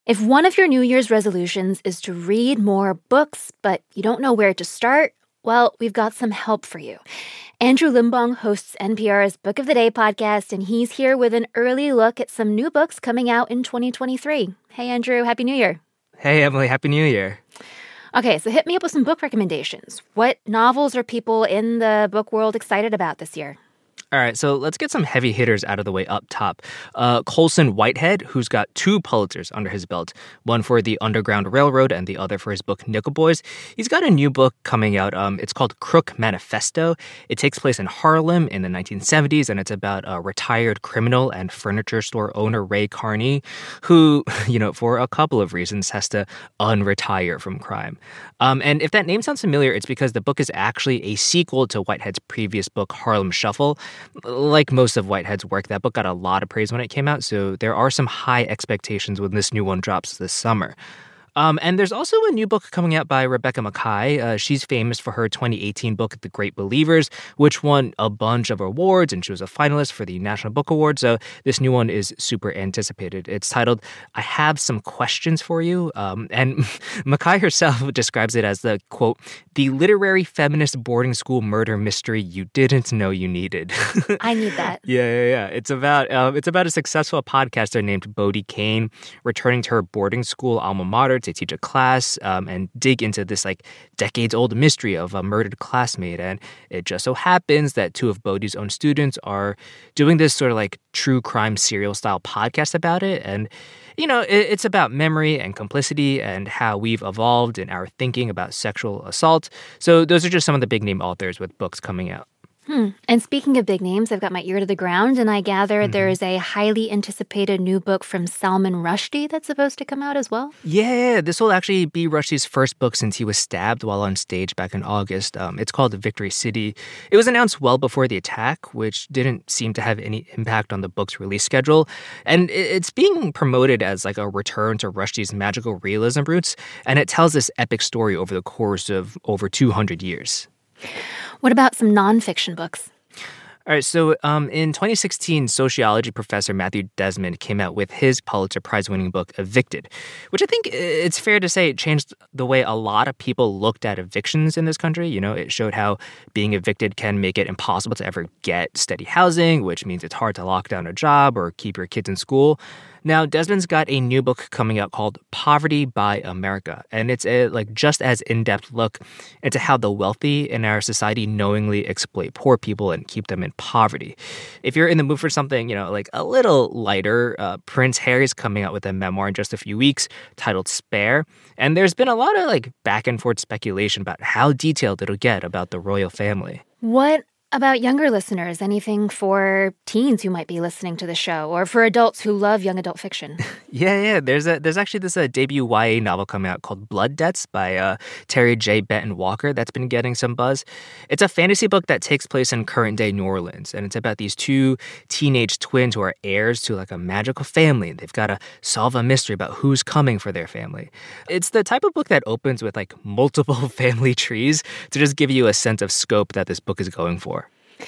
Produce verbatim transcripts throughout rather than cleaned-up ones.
If one of your New Year's resolutions is to read more books, but you don't know where to start, well, we've got some help for you. Andrew Limbong hosts N P R's Book of the Day podcast, and he's here with an early look at some new books coming out in twenty twenty-three. Hey, Andrew, Happy New Year. Hey, Emily, Happy New Year. Okay, so hit me up with some book recommendations. What novels are people in the book world excited about this year? All right, so let's get some heavy hitters out of the way up top. Uh, Colson Whitehead, who's got two Pulitzers under his belt, one for The Underground Railroad and the other for his book Nickel Boys. He's got a new book coming out. Um, it's called Crook Manifesto. It takes place in Harlem in the nineteen seventies, and it's about a retired criminal and furniture store owner, Ray Carney, who, you know, for a couple of reasons, has to unretire from crime. Um, and if that name sounds familiar, it's because the book is actually a sequel to Whitehead's previous book, Harlem Shuffle. Like most of Whitehead's work, that book got a lot of praise when it came out, so there are some high expectations when this new one drops this summer. Um, and there's also a new book coming out by Rebecca Makkai. Uh, she's famous for her twenty eighteen book, The Great Believers, which won a bunch of awards, and she was a finalist for the National Book Award. So this new one is super anticipated. It's titled, I Have Some Questions for You. Um, and Makkai herself describes it as the, quote, the literary feminist boarding school murder mystery you didn't know you needed. I need that. Yeah, yeah, yeah. It's about, um, it's about a successful podcaster named Bodie Kane returning to her boarding school alma mater to teach a class um, and dig into this like decades-old mystery of a murdered classmate. And it just so happens that two of Bodie's own students are doing this sort of like true crime serial style podcast about it. And, you know, it, it's about memory and complicity and how we've evolved in our thinking about sexual assault. So those are just some of the big name authors with books coming out. Hmm. And speaking of big names, I've got my ear to the ground, and I gather Mm-hmm. there's a highly anticipated new book from Salman Rushdie that's supposed to come out as well. Yeah, this will actually be Rushdie's first book since he was stabbed while on stage back in August. Um, it's called Victory City. It was announced well before the attack, which didn't seem to have any impact on the book's release schedule. And it's being promoted as like a return to Rushdie's magical realism roots, and it tells this epic story over the course of over two hundred years. What about some nonfiction books? All right, so um, in twenty sixteen, sociology professor Matthew Desmond came out with his Pulitzer Prize-winning book, Evicted, which I think it's fair to say changed the way a lot of people looked at evictions in this country. You know, it showed how being evicted can make it impossible to ever get steady housing, which means it's hard to lock down a job or keep your kids in school. Now, Desmond's got a new book coming out called Poverty by America, and it's a like just as in-depth look into how the wealthy in our society knowingly exploit poor people and keep them in poverty. If you're in the mood for something, you know, like a little lighter, uh, Prince Harry's coming out with a memoir in just a few weeks titled Spare, and there's been a lot of like back and forth speculation about how detailed it'll get about the royal family. What about younger listeners? Anything for teens who might be listening to the show, or for adults who love young adult fiction? Yeah, yeah. There's a there's actually this uh, debut Y A novel coming out called Blood Debts by uh, Terry J. Benton Walker that's been getting some buzz. It's a fantasy book that takes place in current day New Orleans, and it's about these two teenage twins who are heirs to like a magical family. They've got to solve a mystery about who's coming for their family. It's the type of book that opens with like multiple family trees to just give you a sense of scope that this book is going for.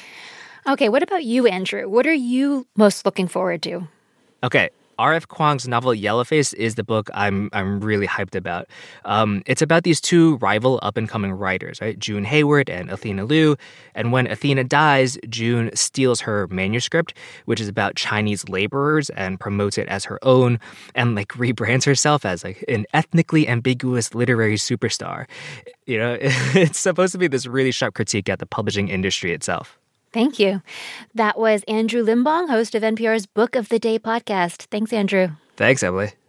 Okay, what about you, Andrew? What are you most looking forward to? Okay. R F. Kuang's novel Yellowface is the book I'm I'm really hyped about. Um, it's about these two rival up-and-coming writers, right? June Hayward and Athena Liu. And when Athena dies, June steals her manuscript, which is about Chinese laborers, and promotes it as her own, and like rebrands herself as like an ethnically ambiguous literary superstar. You know, it's supposed to be this really sharp critique at the publishing industry itself. Thank you. That was Andrew Limbong, host of N P R's Book of the Day podcast. Thanks, Andrew. Thanks, Emily.